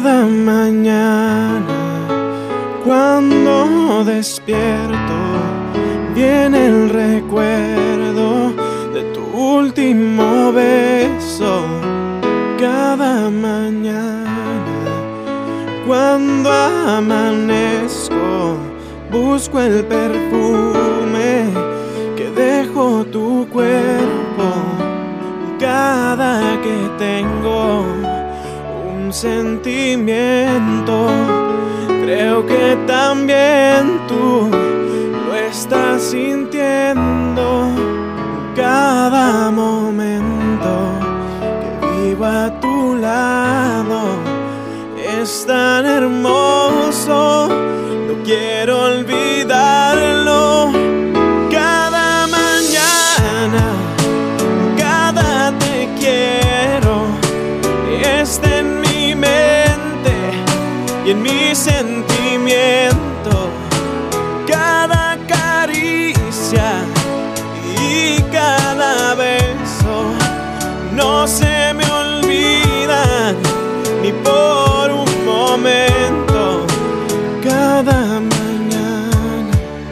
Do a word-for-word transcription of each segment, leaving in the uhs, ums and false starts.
Cada mañana cuando despierto viene el recuerdo de tu último beso. Cada mañana cuando amanezco busco el perfume que dejó tu cuerpo. Cada que tengo un sentimiento, creo que también tú lo estás sintiendo. Cada momento que vivo a tu lado es tan hermoso, no quiero olvidarlo. Cada mañana, cada te quiero está en mi mente y en mi sentimiento. Cada caricia y cada beso no se me olvidan ni por un momento. Cada mañana,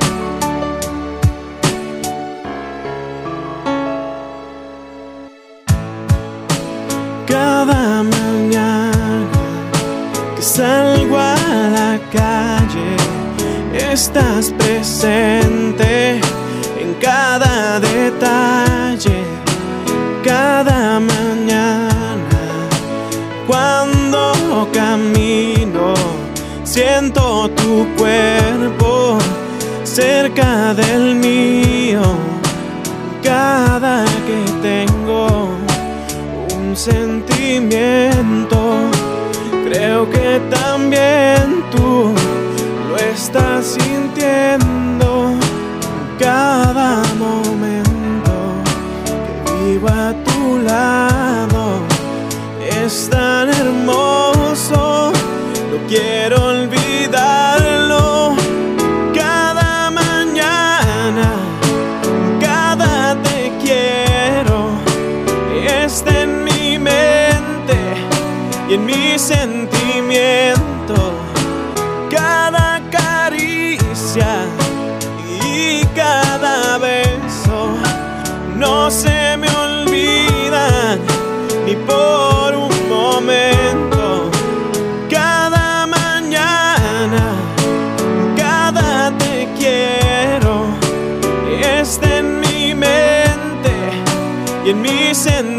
cada mañana que salgo a la calle, estás presente en cada detalle. Cada mañana cuando camino siento tu cuerpo cerca del mío. Cada que tengo un sentimiento, creo que también tú lo estás sintiendo. Cada momento que vivo a tu lado es tan hermoso, no quiero olvidarlo. Cada mañana, cada te quiero está en mi mente y en mi sentimiento. Cada caricia y cada beso no se me olvidan ni por un momento. Cada mañana, cada te quiero está en mi mente y en mi sentimiento.